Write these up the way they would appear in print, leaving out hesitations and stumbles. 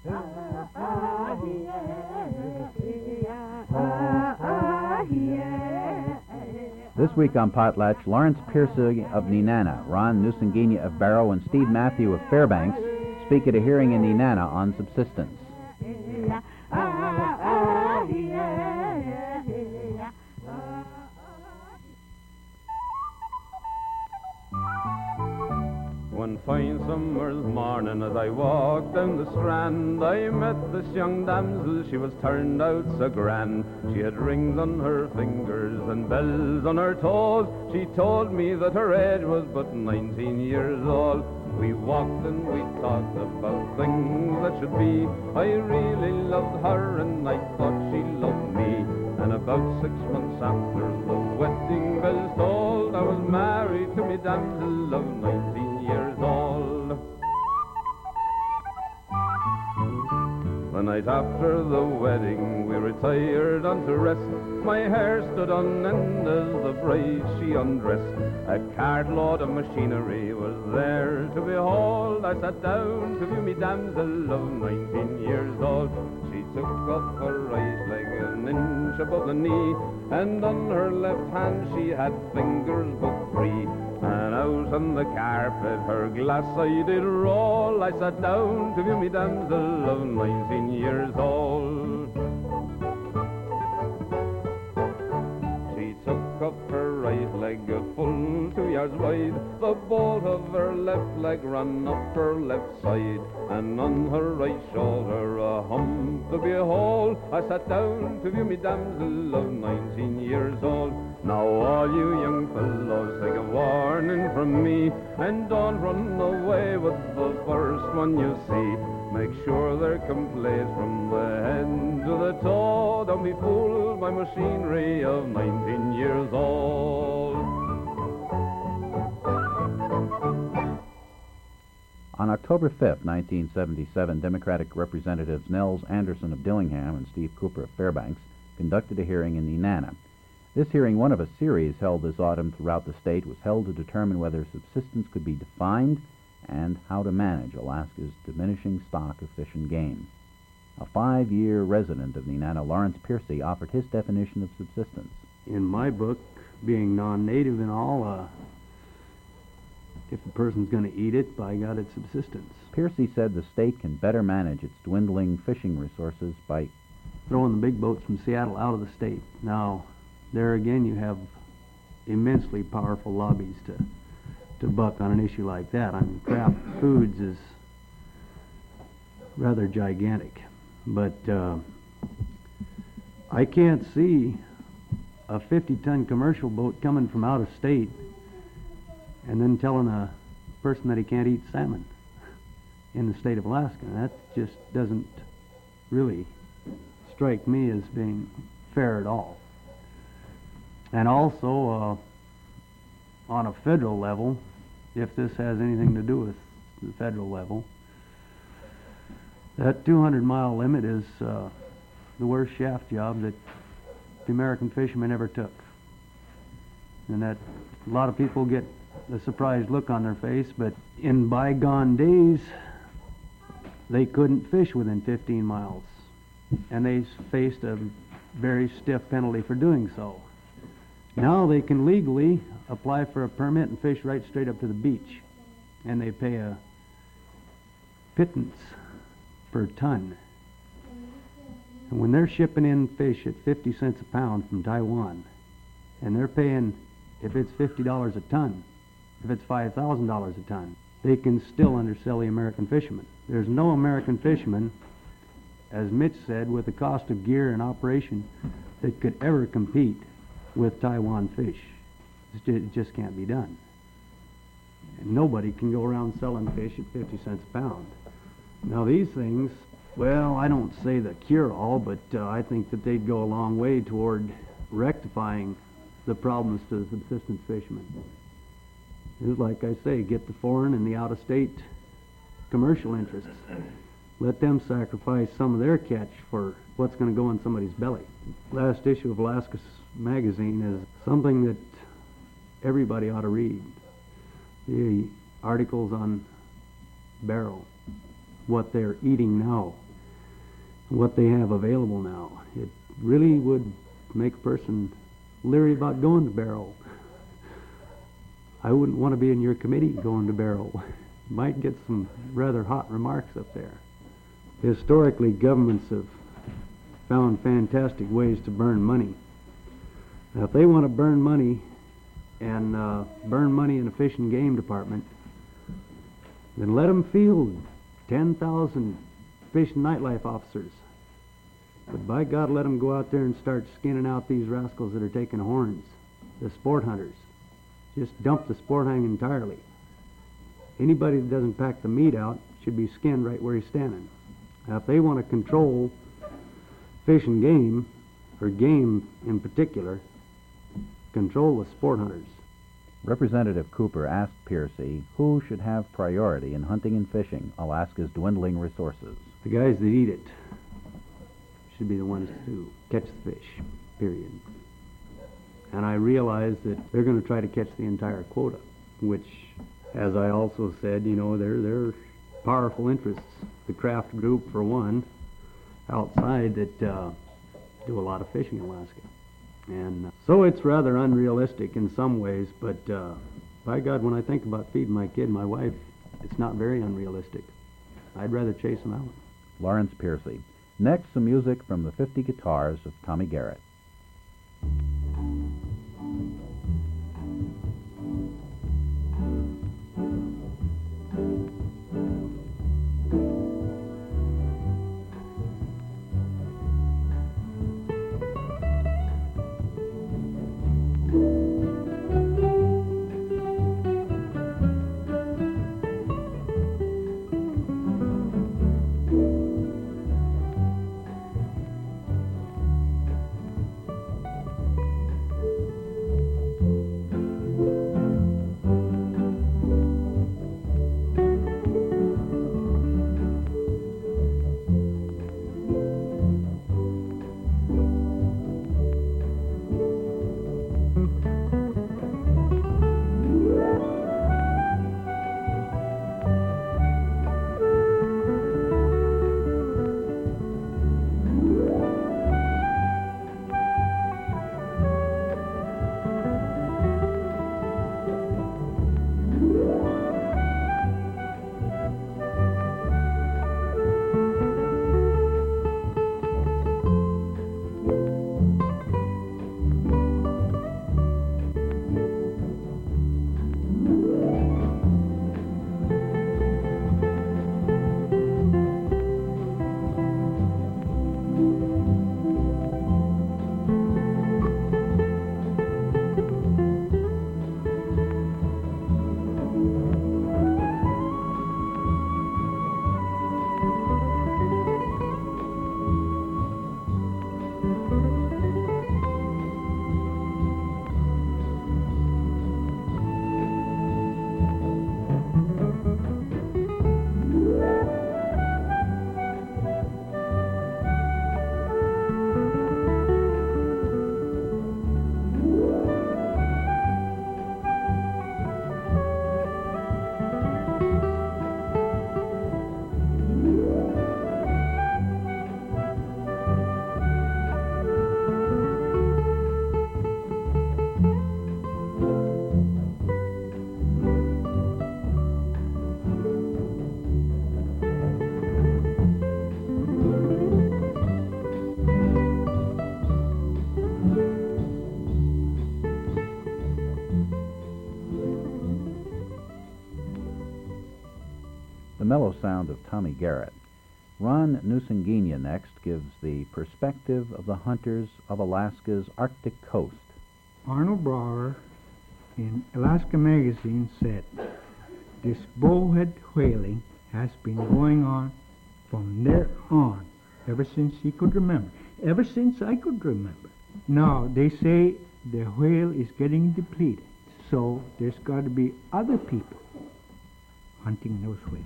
This week on Potlatch, Lawrence Piercy of Nenana, Ron Nusingini of Barrow, and Steve Matthew of Fairbanks speak at a hearing in Nenana on subsistence. One fine summer's morning as I walked down the strand, I met this young damsel, she was turned out so grand. She had rings on her fingers and bells on her toes. She told me that her age was but 19 years old. We walked and we talked about things that should be. I really loved her and I thought she loved me. And about 6 months after the wedding bells tolled, I was married to me damsel of 19 years old. The night after the wedding we retired on to rest. My hair stood on end as the bride she undressed. A cartload of machinery was there to behold. I sat down to view me damsel of 19 years old. She took off her right leg an inch above the knee, and on her left hand she had fingers but 3. And out on the carpet her glass I did roll. I sat down to view me damsel of 19 years old. She took up her right leg a full 2 yards wide. The bolt of her left leg ran up her left side, and on her right shoulder a hump to behold. I sat down to view me damsel of 19 years old. Now all you young fellows take a warning from me, and don't run away with the first one you see. Make sure they're complete from the head to the toe. Don't be fooled by machinery of 19 years old. On October 5, 1977, Democratic Representatives Nels Anderson of Dillingham and Steve Cooper of Fairbanks conducted a hearing in Nenana. This hearing, one of a series held this autumn throughout the state, was held to determine whether subsistence could be defined and how to manage Alaska's diminishing stock of fish and game. A 5-year resident of Nenana, Lawrence Piercy, offered his definition of subsistence. In my book, being non-native and all, if a person's going to eat it, by God, it's subsistence. Piercy said the state can better manage its dwindling fishing resources by throwing the big boats from Seattle out of the state. Now, there again, you have immensely powerful lobbies to buck on an issue like that. I mean, Kraft Foods is rather gigantic, but I can't see a 50-ton commercial boat coming from out of state and then telling a person that he can't eat salmon in the state of Alaska. That just doesn't really strike me as being fair at all. And also, on a federal level, if this has anything to do with the federal level, that 200-mile limit is the worst shaft job that the American fishermen ever took. And that a lot of people get a surprised look on their face, but in bygone days, they couldn't fish within 15 miles, and they faced a very stiff penalty for doing so. Now they can legally apply for a permit and fish right straight up to the beach, and they pay a pittance per ton. And when they're shipping in fish at 50 cents a pound from Taiwan, and they're paying, if it's $50 a ton, if it's $5,000 a ton, they can still undersell the American fishermen. There's no American fisherman, as Mitch said, with the cost of gear and operation that could ever compete with Taiwan fish. It just can't be done. And nobody can go around selling fish at 50 cents a pound. Now these things, well, I don't say the cure-all, but I think that they'd go a long way toward rectifying the problems to the subsistence fishermen. It's like I say, get the foreign and the out-of-state commercial interests. Let them sacrifice some of their catch for what's going to go in somebody's belly. Last issue of Alaska Magazine is something that everybody ought to read. The articles on Barrow, what they're eating now, what they have available now. It really would make a person leery about going to Barrow. I wouldn't want to be in your committee going to Barrow. Might get some rather hot remarks up there. Historically, governments have found fantastic ways to burn money. Now, if they want to burn money and burn money in the fish and game department, then let them field 10,000 fish and nightlife officers. But by God, let them go out there and start skinning out these rascals that are taking horns, the sport hunters. Just dump the sport hunting entirely. Anybody that doesn't pack the meat out should be skinned right where he's standing. Now, if they want to control fish and game, or game in particular, control the sport hunters. Representative Cooper asked Piercy who should have priority in hunting and fishing Alaska's dwindling resources. The guys that eat it should be the ones to catch the fish, period. And I realize that they're going to try to catch the entire quota, which, as I also said, they're powerful interests. The Kraft Group, for one, outside that do a lot of fishing in Alaska. And so it's rather unrealistic in some ways, but by God, when I think about feeding my kid, my wife, it's not very unrealistic. I'd rather chase them out. Lawrence Piercy. Next, some music from the 50 Guitars of Tommy Garrett. The mellow sound of Tommy Garrett. Ron Nusingina next gives the perspective of the hunters of Alaska's Arctic coast. Arnold Brower in Alaska Magazine said, this bowhead whaling has been going on from there on, ever since he could remember, ever since I could remember. Now, they say the whale is getting depleted, so there's got to be other people hunting those whales.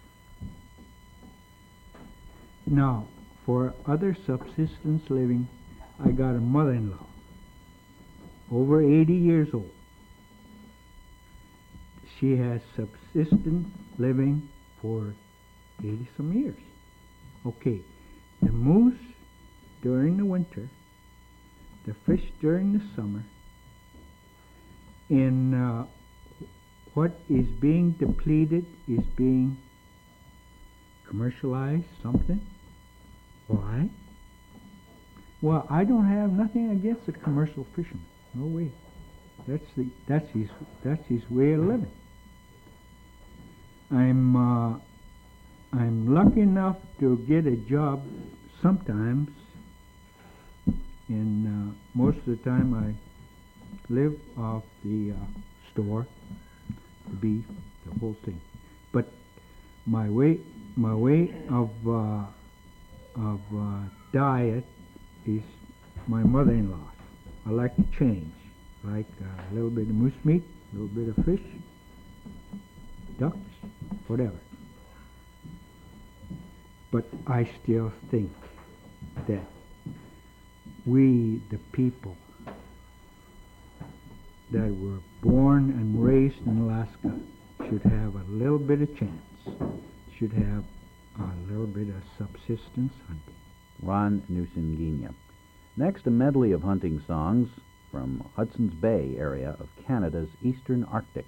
Now, for other subsistence living, I got a mother-in-law, over 80 years old. She has subsistence living for 80-some years. Okay, The moose during the winter, the fish during the summer, in what is being depleted is being commercialized, something. Why? Well, I don't have nothing against a commercial fisherman. No way. That's his way of living. I'm lucky enough to get a job sometimes, and most of the time I live off the store, the beef, the whole thing. But my way of diet is my mother-in-law. I like to change, like a little bit of moose meat, a little bit of fish, ducks, whatever. But I still think that we, the people that were born and raised in Alaska, should have a little bit of chance, should have a little bit of subsistence hunting. Ron Nusingina. Next, a medley of hunting songs from Hudson's Bay area of Canada's eastern Arctic.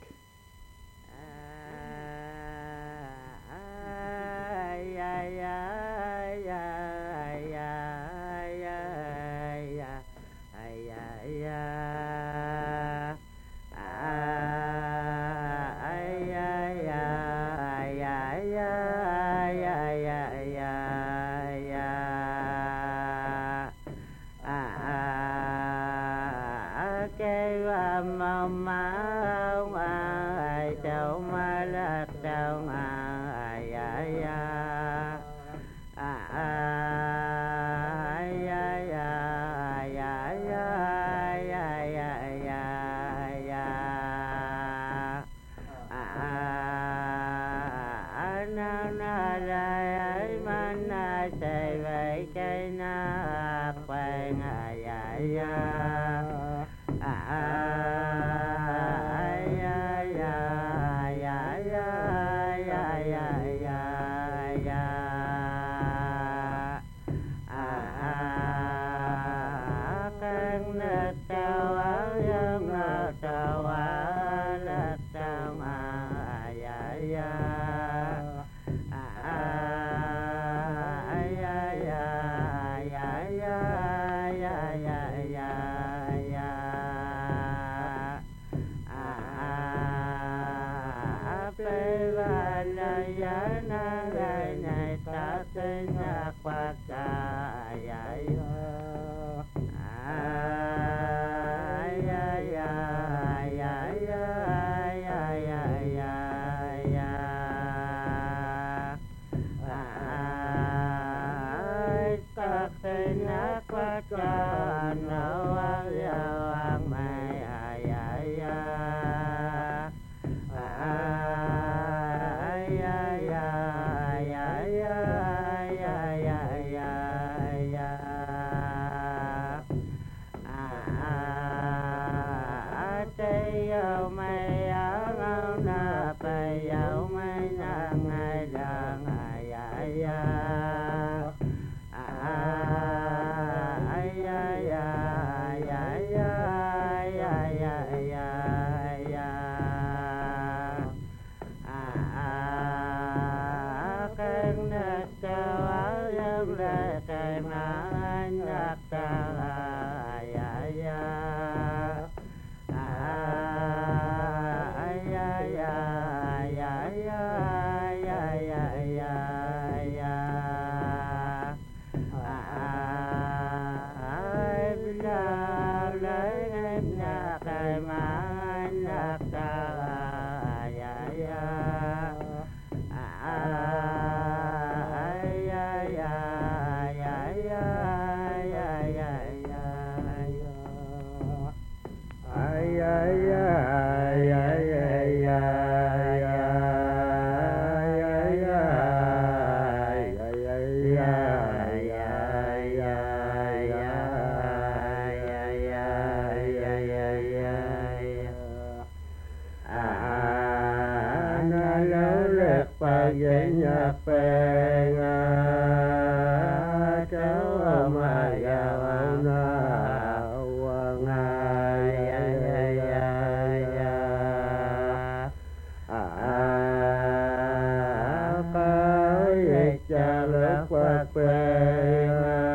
cha lớp quạt quê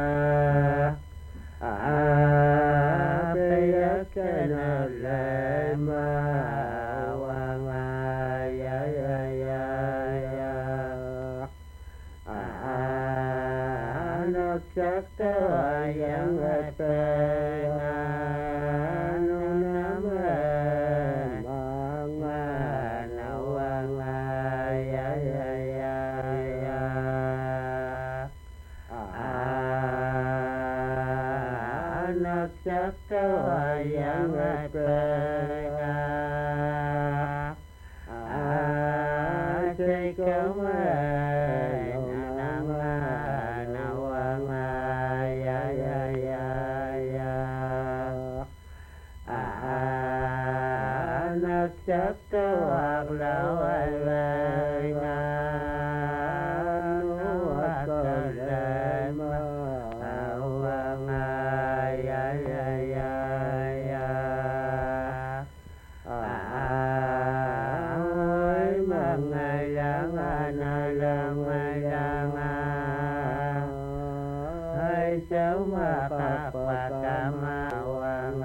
bây giờ cái nào lệ mà hoàng ya nó chắc tao yang hết bề nó nắm mang nào hoàng ya nó chắc tao yang hết bề chỉ có chắc có hoặc là ai lời nó hoặc là mà hoàng ơi mà ngày lang hay cháu mà bạc cả mà hoàng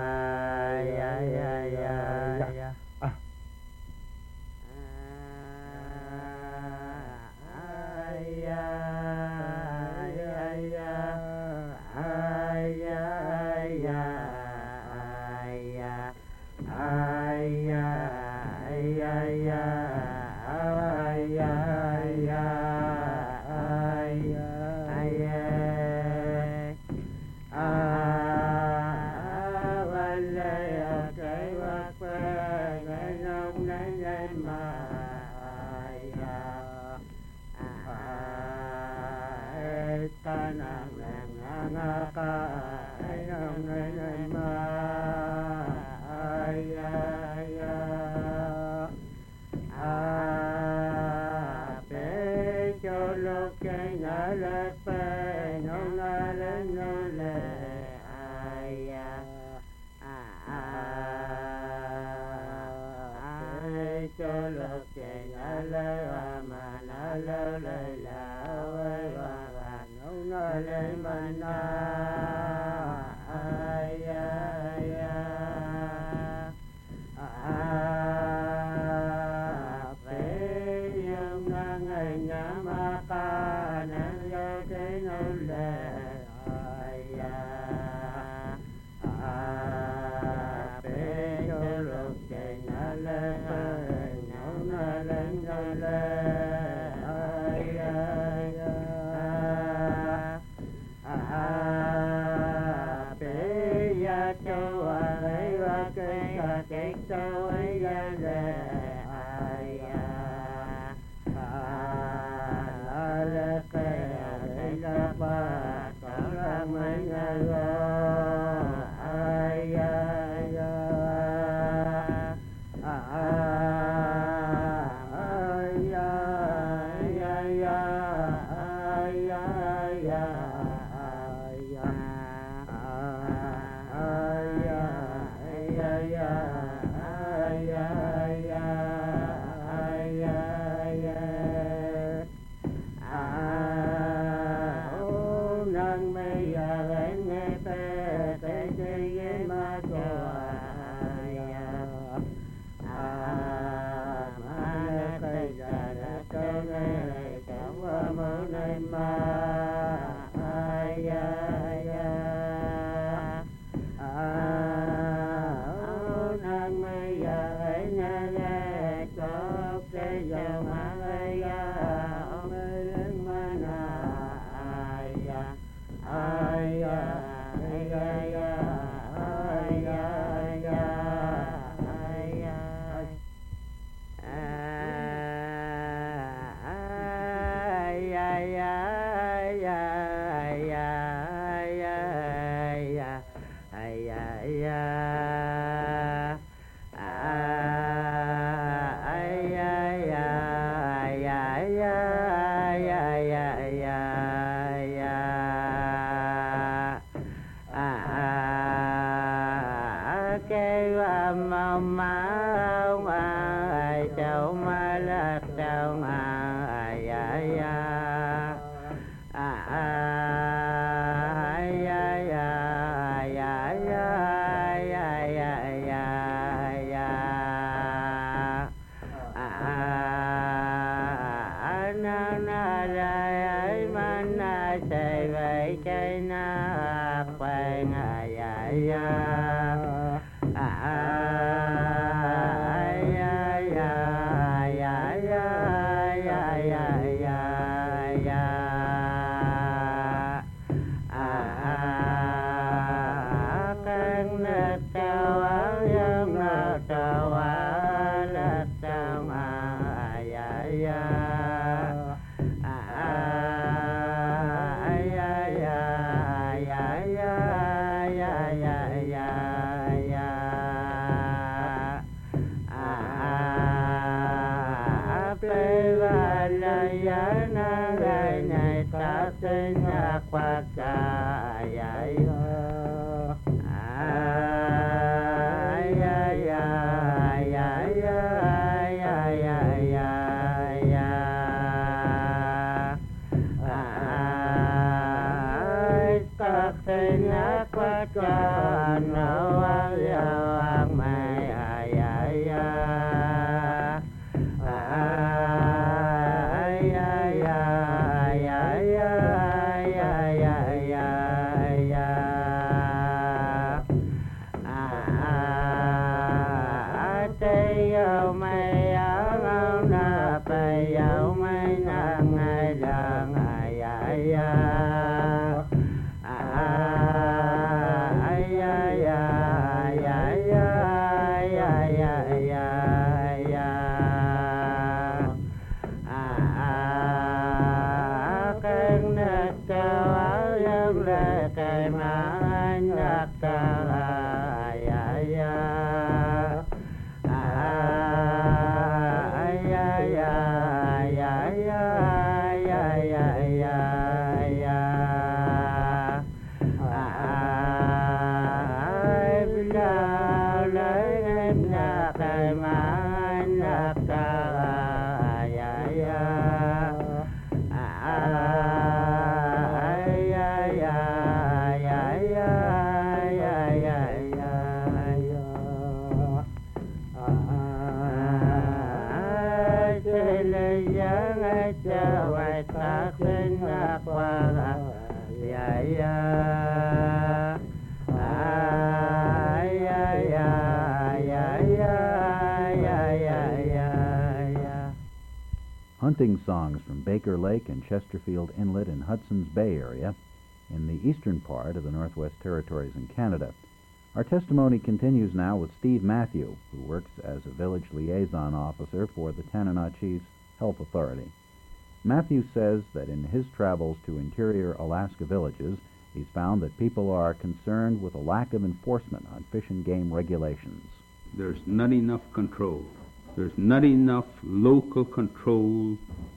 Hunting songs from Baker Lake and Chesterfield Inlet in Hudson's Bay area in the eastern part of the Northwest Territories in Canada. Our testimony continues now with Steve Matthew, who works as a village liaison officer for the Tanana Chiefs Health Authority. Matthew says that in his travels to interior Alaska villages, he's found that people are concerned with a lack of enforcement on fish and game regulations. There's not enough control. There's not enough local control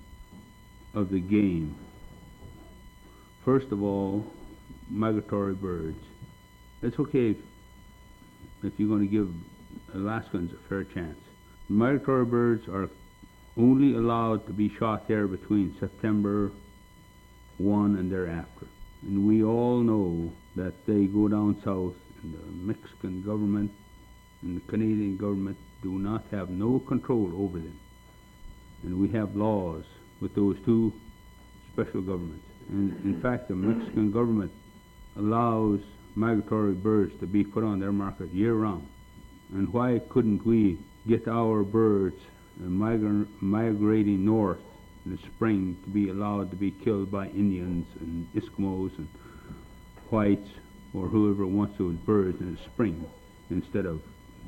of the game. First of all, migratory birds. It's okay if you're going to give Alaskans a fair chance. Migratory birds are only allowed to be shot there between September 1 and thereafter. And we all know that they go down south, and the Mexican government and the Canadian government do not have no control over them. And we have laws with those two special governments. And in fact, the Mexican government allows migratory birds to be put on their market year-round. And why couldn't we get our birds migrating north in the spring to be allowed to be killed by Indians and Eskimos and whites or whoever wants those birds in the spring instead of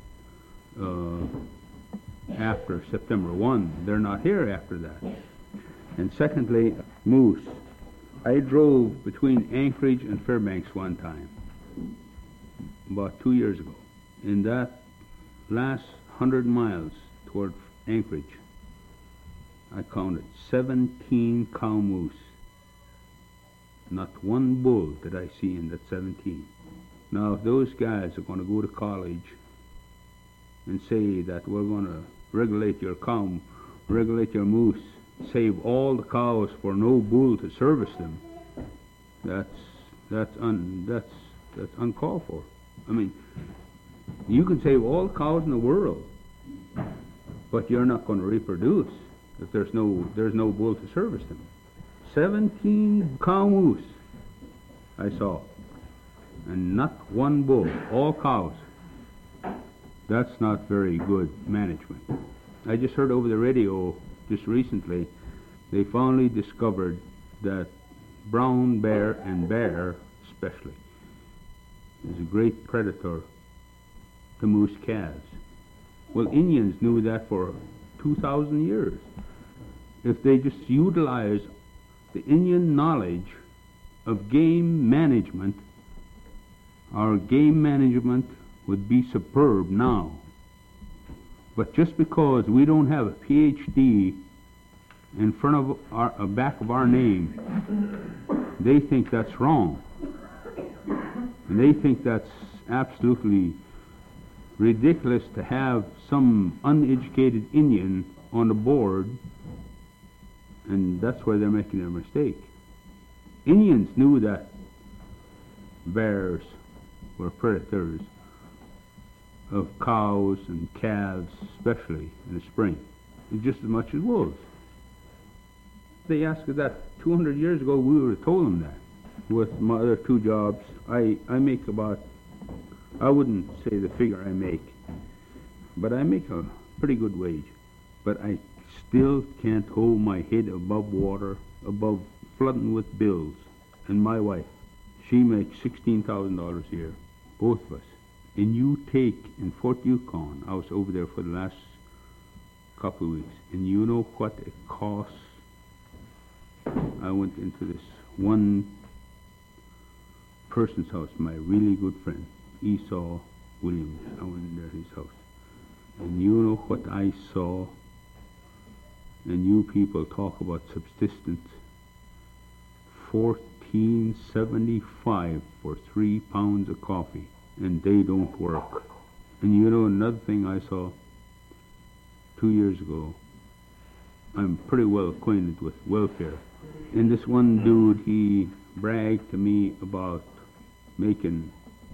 after September 1. They're not here after that. And secondly, moose. I drove between Anchorage and Fairbanks one time, about 2 years ago. In that last 100 miles toward Anchorage, I counted 17 cow moose. Not one bull did I see in that 17. Now, if those guys are going to go to college and say that we're going to regulate your cow, regulate your moose, save all the cows for no bull to service them, that's uncalled for. I mean, you can save all the cows in the world, but you're not going to reproduce if there's no bull to service them. 17 cow moose I saw, and not one bull, all cows. That's not very good management. I just heard over the radio just recently, they finally discovered that brown bear, and bear especially, is a great predator to moose calves. Well, Indians knew that for 2,000 years. If they just utilize the Indian knowledge of game management, our game management would be superb now. But just because we don't have a PhD in front of our back of our name, they think that's wrong. And they think that's absolutely ridiculous to have some uneducated Indian on the board, and that's where they're making their mistake. Indians knew that bears were predators of cows and calves, especially in the spring, just as much as wolves. They asked us that 200 years ago, we would have told them that. With my other two jobs, I make about, I wouldn't say the figure I make, but I make a pretty good wage. But I still can't hold my head above water, above flooding with bills. And my wife, she makes $16,000 a year, both of us. And you take in Fort Yukon, I was over there for the last couple of weeks, and you know what it costs. I went into this one person's house, my really good friend, Esau Williams. I went in there to his house. And you know what I saw? And you people talk about subsistence. $14.75 for 3 pounds of coffee, and they don't work. And you know another thing I saw 2 years ago, I'm pretty well acquainted with welfare. And this one dude, he bragged to me about making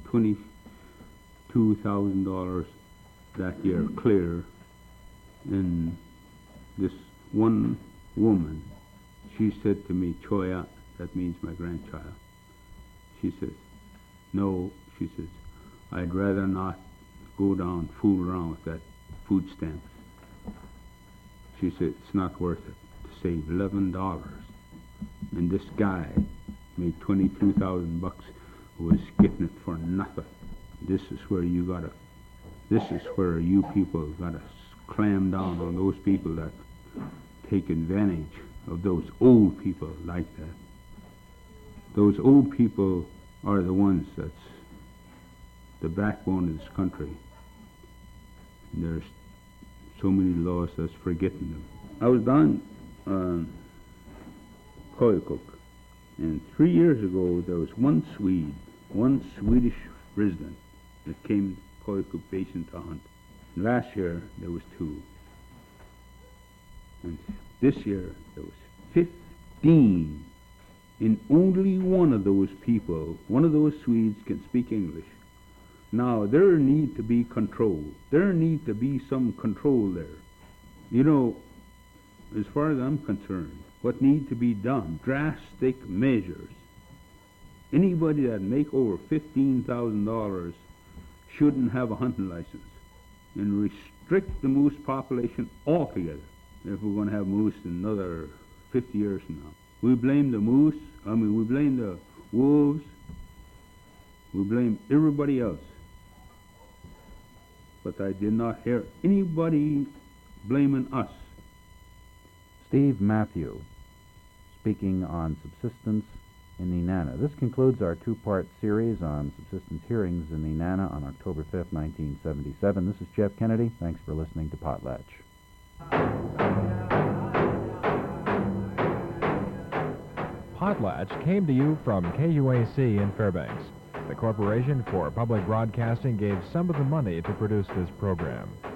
$22,000 that year clear. And this one woman, she said to me, Choya, that means my grandchild. She says, no, she says, I'd rather not go down, fool around with that food stamps. She said, it's not worth it to save $11. And this guy made $22,000 was getting it for nothing. This is where you people gotta clam down on those people that take advantage of those old people like that. Those old people are the ones that's the backbone of this country. And there's so many laws that's forgetting them. I was down Koyukuk, and 3 years ago there was one Swedish resident that came to Koyukuk Basin to hunt. Last year there was 2. And this year there was 15. And only one of those people, one of those Swedes, can speak English. Now, there need to be control. There need to be some control there. You know, as far as I'm concerned, what needs to be done, drastic measures. Anybody that make over $15,000 shouldn't have a hunting license. And restrict the moose population altogether if we're going to have moose in another 50 years from now. We blame the moose, we blame the wolves, we blame everybody else. But I did not hear anybody blaming us. Steve Matthew, speaking on subsistence in Nenana. This concludes our 2-part series on subsistence hearings in Nenana on October 5th, 1977. This is Jeff Kennedy. Thanks for listening to Potlatch. Potlatch came to you from KUAC in Fairbanks. The Corporation for Public Broadcasting gave some of the money to produce this program.